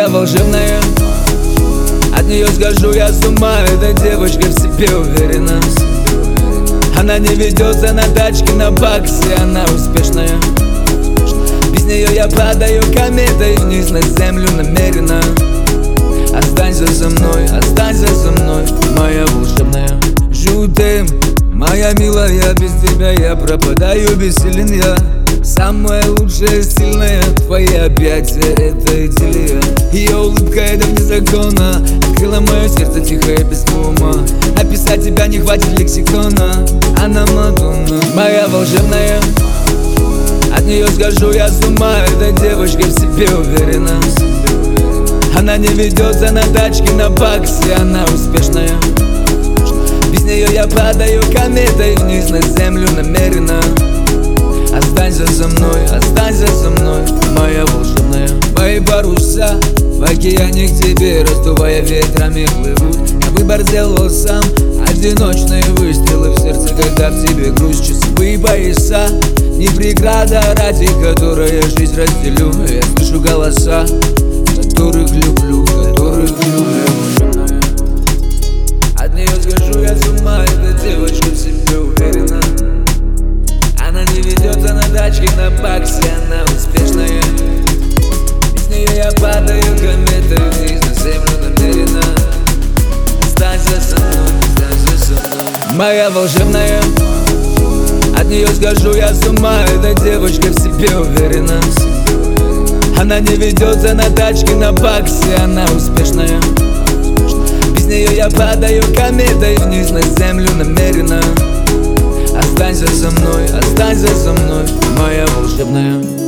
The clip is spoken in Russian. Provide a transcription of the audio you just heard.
моя волшебная. От нее схожу я с ума, эта девочка в себе уверена. Она не ведется на тачке, на баксе, она успешная. Без нее я падаю кометой вниз на землю намеренно. Останься со мной, моя волшебная. Жутым, моя милая, без тебя я пропадаю, бессилен я. Самая лучшая, сильная, твои объятия — это идиллия. Ее улыбка — это вне закона, открыла мое сердце тихое без ума. Описать тебя не хватит лексикона, она Мадонна. Моя волшебная, от нее схожу я с ума, эта девочка в себе уверена. Она не ведется на тачке, на баксе, она успешная. Без нее я падаю кометой вниз на землю намеренно. Останься со мной, моя волшебная. Мои паруса в океане к тебе, раздувая ветрами, плывут. Я выбор сделал сам, одиночные выстрелы в сердце, когда в тебе грусть. Часовые пояса, не преграда, ради которой я жизнь разделю. Я слышу голоса, которых люблю. От нее схожу я с ума, эта девочка в себе уверена. Она не ведется на тачке, на баксе, она успешная. Без нее я падаю кометой вниз на землю намеренно. Останься со мной, моя волшебная. От нее схожу я с ума, эта девочка в себе уверена. Она не ведется на тачке, на баксе, она успешная. Без нее я падаю кометой вниз на землю намеренно. Останься со мной, моя волшебная.